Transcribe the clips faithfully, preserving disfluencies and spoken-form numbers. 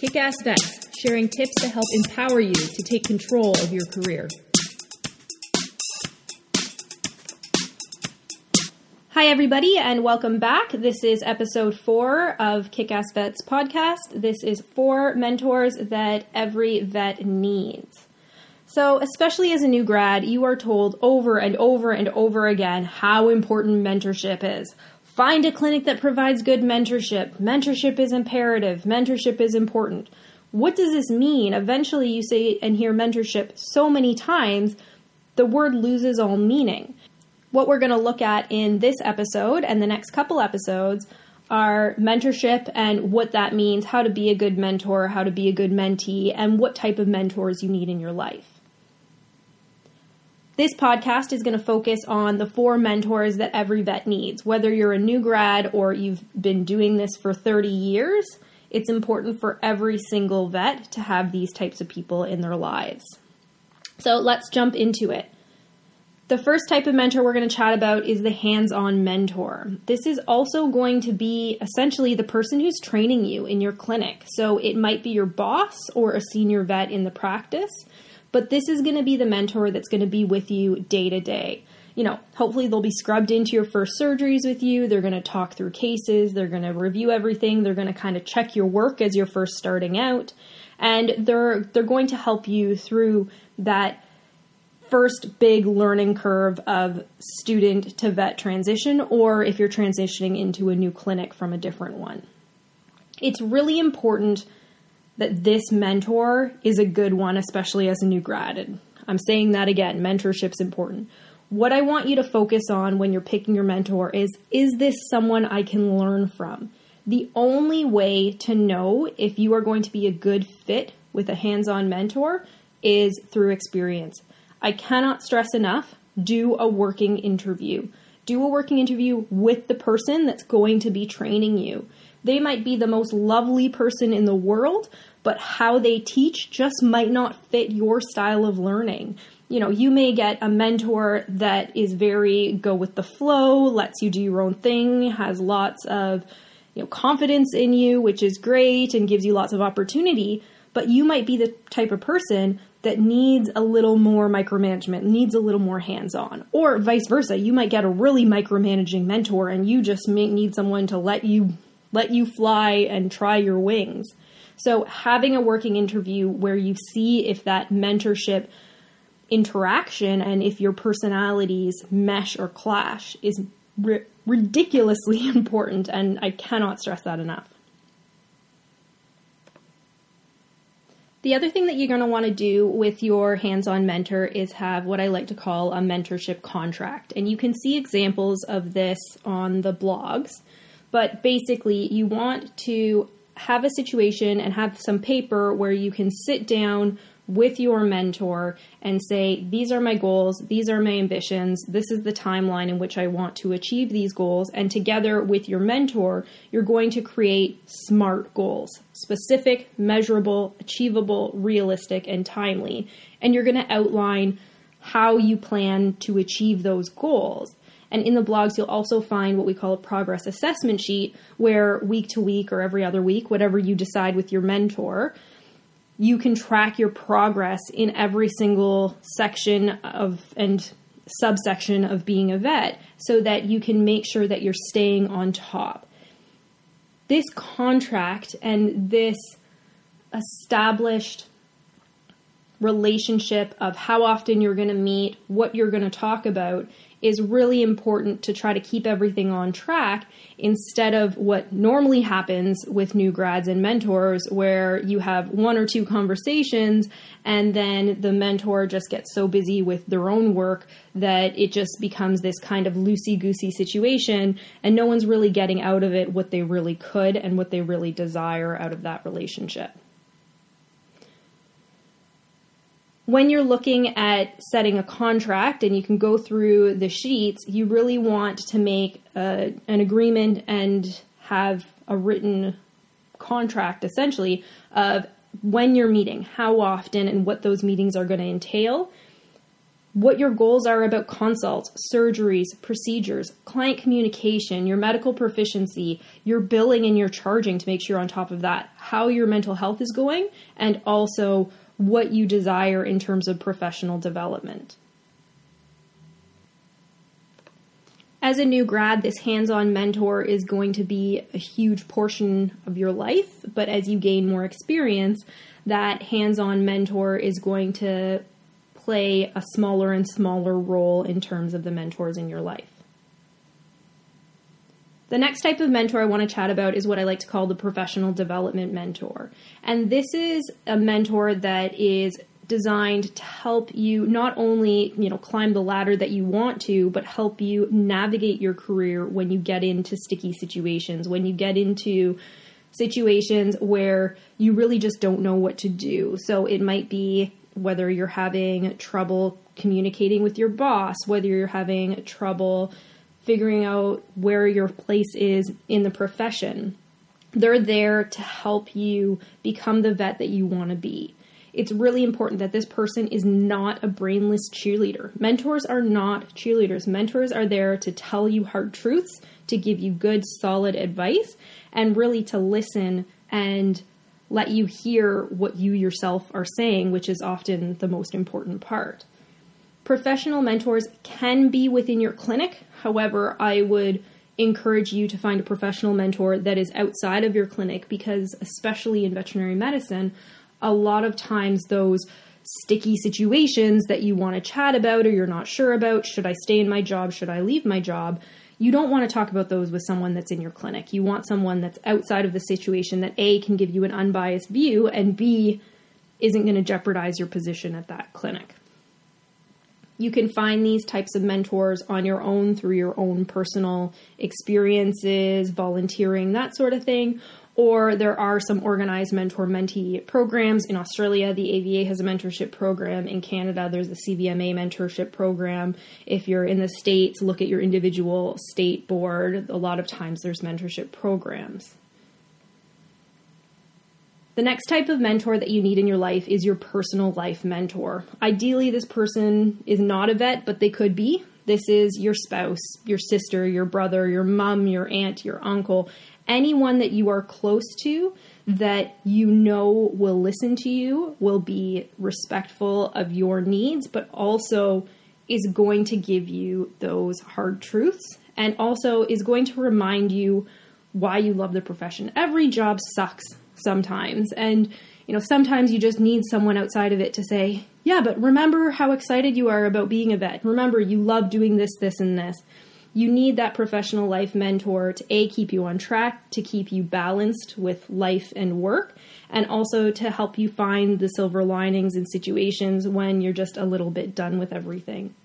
Kick-Ass Vets, sharing tips to help empower you to take control of your career. Hi, everybody, and welcome back. This is episode four of Kick-Ass Vets podcast. This is four mentors that every vet needs. So, especially as a new grad, you are told over and over and over again how important mentorship is. Find a clinic that provides good mentorship. Mentorship is imperative. Mentorship is important. What does this mean? Eventually, you say and hear mentorship so many times, the word loses all meaning. What we're going to look at in this episode and the next couple episodes are mentorship and what that means, how to be a good mentor, how to be a good mentee, and what type of mentors you need in your life. This podcast is going to focus on the four mentors that every vet needs. Whether you're a new grad or you've been doing this for thirty years, it's important for every single vet to have these types of people in their lives. So let's jump into it. The first type of mentor we're going to chat about is the hands-on mentor. This is also going to be essentially the person who's training you in your clinic. So it might be your boss or a senior vet in the practice, but this is going to be the mentor that's going to be with you day to day. You know, hopefully they'll be scrubbed into your first surgeries with you. They're going to talk through cases. They're going to review everything. They're going to kind of check your work as you're first starting out. And they're they're going to help you through that first big learning curve of student to vet transition, or if you're transitioning into a new clinic from a different one. It's really important that this mentor is a good one, especially as a new grad. And I'm saying that again, mentorship's important. What I want you to focus on when you're picking your mentor is, is this someone I can learn from? The only way to know if you are going to be a good fit with a hands-on mentor is through experience. I cannot stress enough, do a working interview. Do a working interview with the person that's going to be training you. They might be the most lovely person in the world, but how they teach just might not fit your style of learning. You know, you may get a mentor that is very go with the flow, lets you do your own thing, has lots of, you know, confidence in you, which is great and gives you lots of opportunity, but you might be the type of person that needs a little more micromanagement, needs a little more hands-on, or vice versa. You might get a really micromanaging mentor and you just may need someone to let you let you fly and try your wings. So having a working interview where you see if that mentorship interaction and if your personalities mesh or clash is ri- ridiculously important, and I cannot stress that enough. The other thing that you're going to want to do with your hands-on mentor is have what I like to call a mentorship contract. And you can see examples of this on the blogs. But basically, you want to have a situation and have some paper where you can sit down with your mentor and say, these are my goals, these are my ambitions, this is the timeline in which I want to achieve these goals. And together with your mentor, you're going to create SMART goals, specific, measurable, achievable, realistic, and timely. And you're going to outline how you plan to achieve those goals. And in the blogs, you'll also find what we call a progress assessment sheet, where week to week or every other week, whatever you decide with your mentor, you can track your progress in every single section of and subsection of being a vet so that you can make sure that you're staying on top. This contract and this established relationship of how often you're going to meet, what you're going to talk about, is really important to try to keep everything on track instead of what normally happens with new grads and mentors, where you have one or two conversations and then the mentor just gets so busy with their own work that it just becomes this kind of loosey-goosey situation and no one's really getting out of it what they really could and what they really desire out of that relationship. When you're looking at setting a contract and you can go through the sheets, you really want to make a, an agreement and have a written contract, essentially, of when you're meeting, how often, and what those meetings are going to entail. what your goals are about consults, surgeries, procedures, client communication, your medical proficiency, your billing and your charging to make sure you're on top of that, how your mental health is going, and also what you desire in terms of professional development. As a new grad, this hands-on mentor is going to be a huge portion of your life, but as you gain more experience, that hands-on mentor is going to play a smaller and smaller role in terms of the mentors in your life. The next type of mentor I want to chat about is what I like to call the professional development mentor. And this is a mentor that is designed to help you not only, you know, climb the ladder that you want to, but help you navigate your career when you get into sticky situations, when you get into situations where you really just don't know what to do. So it might be whether you're having trouble communicating with your boss, whether you're having trouble figuring out where your place is in the profession. They're there to help you become the vet that you want to be. It's really important that this person is not a brainless cheerleader. Mentors are not cheerleaders. Mentors are there to tell you hard truths, to give you good, solid advice, and really to listen and let you hear what you yourself are saying, which is often the most important part. Professional mentors can be within your clinic. However, I would encourage you to find a professional mentor that is outside of your clinic because, especially in veterinary medicine, a lot of times those sticky situations that you want to chat about or you're not sure about, should I stay in my job, should I leave my job, you don't want to talk about those with someone that's in your clinic. You want someone that's outside of the situation that A, can give you an unbiased view, and B, isn't going to jeopardize your position at that clinic. You can find these types of mentors on your own through your own personal experiences, volunteering, that sort of thing. Or there are some organized mentor-mentee programs. In Australia, the A V A has a mentorship program. In Canada, there's the C V M A mentorship program. If you're in the States, look at your individual state board. A lot of times there's mentorship programs. The next type of mentor that you need in your life is your personal life mentor. Ideally, this person is not a vet, but they could be. This is your spouse, your sister, your brother, your mom, your aunt, your uncle, anyone that you are close to that you know will listen to you, will be respectful of your needs, but also is going to give you those hard truths and also is going to remind you why you love the profession. Every job sucks sometimes. And, you know, sometimes you just need someone outside of it to say, yeah, but remember how excited you are about being a vet. Remember, you love doing this, this, and this. You need that professional life mentor to A, keep you on track, to keep you balanced with life and work, and also to help you find the silver linings in situations when you're just a little bit done with everything.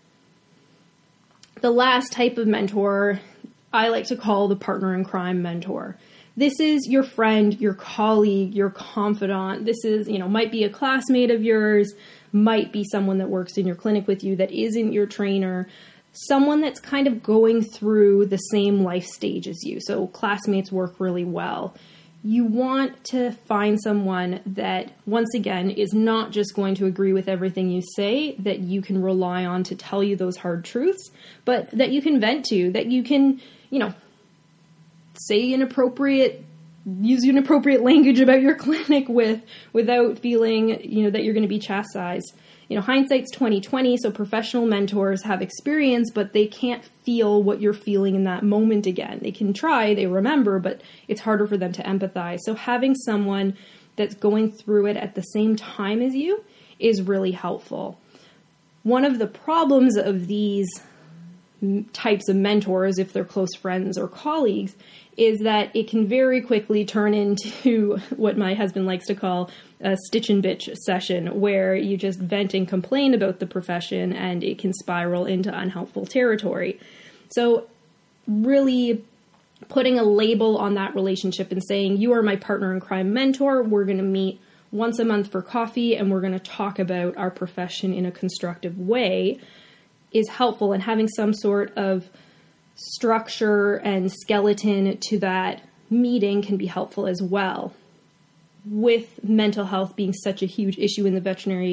The last type of mentor I like to call the partner in crime mentor. This is your friend, your colleague, your confidant. This is, you know, might be a classmate of yours, might be someone that works in your clinic with you that isn't your trainer, someone that's kind of going through the same life stage as you. So classmates work really well. You want to find someone that, once again, is not just going to agree with everything you say, that you can rely on to tell you those hard truths, but that you can vent to, that you can, you know, say inappropriate, use inappropriate language about your clinic with, without feeling, you know, that you're going to be chastised. You know, hindsight's twenty twenty, so professional mentors have experience, but they can't feel what you're feeling in that moment again. They can try, they remember, but it's harder for them to empathize. So having someone that's going through it at the same time as you is really helpful. One of the problems of these types of mentors, if they're close friends or colleagues, is that it can very quickly turn into what my husband likes to call a stitch and bitch session, where you just vent and complain about the profession and it can spiral into unhelpful territory. So really putting a label on that relationship and saying, you are my partner in crime mentor, we're going to meet once a month for coffee and we're going to talk about our profession in a constructive way, is helpful. And having some sort of structure and skeleton to that meeting can be helpful as well. With mental health being such a huge issue in the veterinary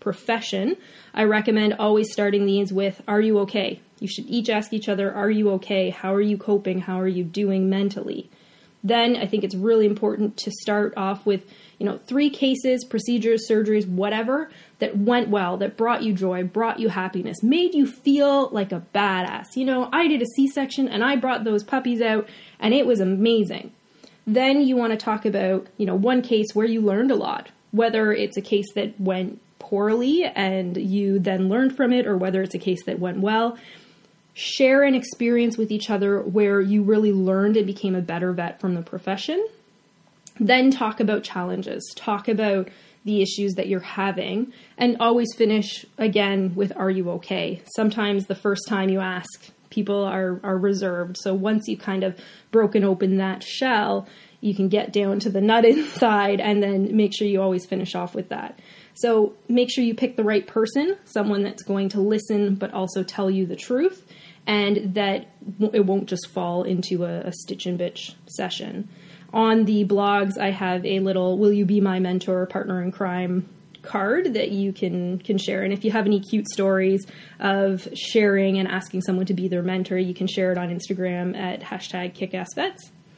profession, I recommend always starting these with, are you okay? You should each ask each other, are you okay? How are you coping? How are you doing mentally? Then I think it's really important to start off with, you know, three cases, procedures, surgeries, whatever, that went well, that brought you joy, brought you happiness, made you feel like a badass. You know, I did a C-section and I brought those puppies out and it was amazing. Then you want to talk about, you know, one case where you learned a lot, whether it's a case that went poorly and you then learned from it, or whether it's a case that went well. Share an experience with each other where you really learned and became a better vet from the profession. Then talk about challenges, talk about the issues that you're having, and always finish again with, are you okay? Sometimes the first time you ask, people are, are reserved. So once you've kind of broken open that shell, you can get down to the nut inside and then make sure you always finish off with that. So make sure you pick the right person, someone that's going to listen but also tell you the truth, and that it won't just fall into a, a stitch and bitch session. On the blogs, I have a little "Will you be my mentor, partner in crime" card that you can can share. And if you have any cute stories of sharing and asking someone to be their mentor, you can share it on Instagram at hashtag kickassvets.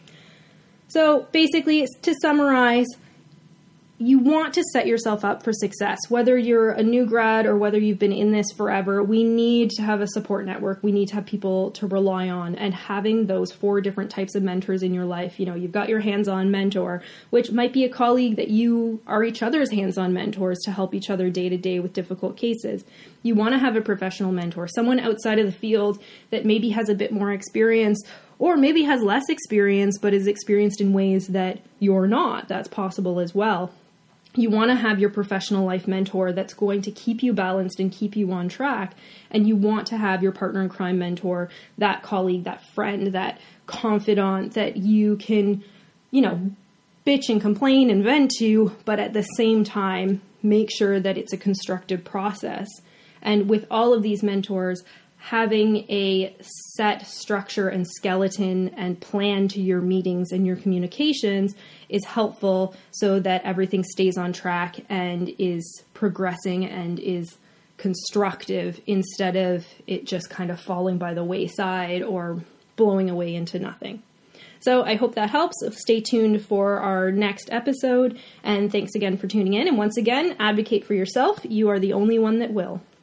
So basically, to summarize, you want to set yourself up for success. Whether you're a new grad or whether you've been in this forever, we need to have a support network. We need to have people to rely on, and having those four different types of mentors in your life. You know, you've got your hands-on mentor, which might be a colleague that you are each other's hands-on mentors to help each other day to day with difficult cases. You want to have a professional mentor, someone outside of the field that maybe has a bit more experience, or maybe has less experience, but is experienced in ways that you're not. That's possible as well. You want to have your professional life mentor that's going to keep you balanced and keep you on track. And you want to have your partner in crime mentor, that colleague, that friend, that confidant that you can, you know, bitch and complain and vent to, but at the same time, make sure that it's a constructive process. And with all of these mentors, having a set structure and skeleton and plan to your meetings and your communications is helpful so that everything stays on track and is progressing and is constructive, instead of it just kind of falling by the wayside or blowing away into nothing. So I hope that helps. Stay tuned for our next episode, and thanks again for tuning in. And once again, advocate for yourself. You are the only one that will.